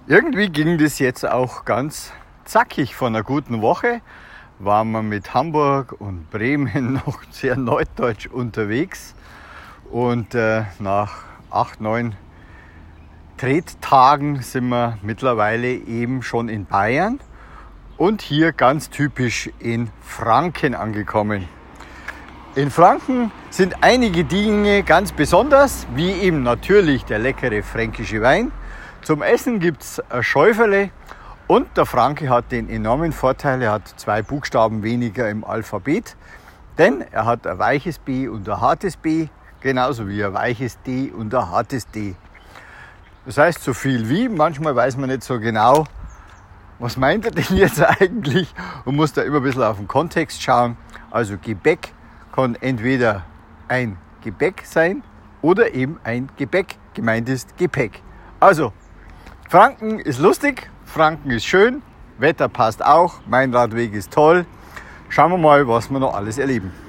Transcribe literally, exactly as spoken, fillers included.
Irgendwie ging das jetzt auch ganz zackig. Von einer guten Woche waren wir mit Hamburg und Bremen noch sehr norddeutsch unterwegs. Und äh, nach acht, neun Trettagen sind wir mittlerweile eben schon in Bayern und hier ganz typisch in Franken angekommen. In Franken sind einige Dinge ganz besonders, wie eben natürlich der leckere fränkische Wein. Zum Essen gibt es ein Schäuferle und der Franke hat den enormen Vorteil, er hat zwei Buchstaben weniger im Alphabet, denn er hat ein weiches B und ein hartes B, genauso wie ein weiches D und ein hartes D. Das heißt so viel wie, manchmal weiß man nicht so genau, was meint er denn jetzt eigentlich und muss da immer ein bisschen auf den Kontext schauen. Also Gebäck kann entweder ein Gebäck sein oder eben ein Gebäck, gemeint ist Gepäck. Also Franken ist lustig, Franken ist schön, Wetter passt auch, mein Radweg ist toll. Schauen wir mal, was wir noch alles erleben.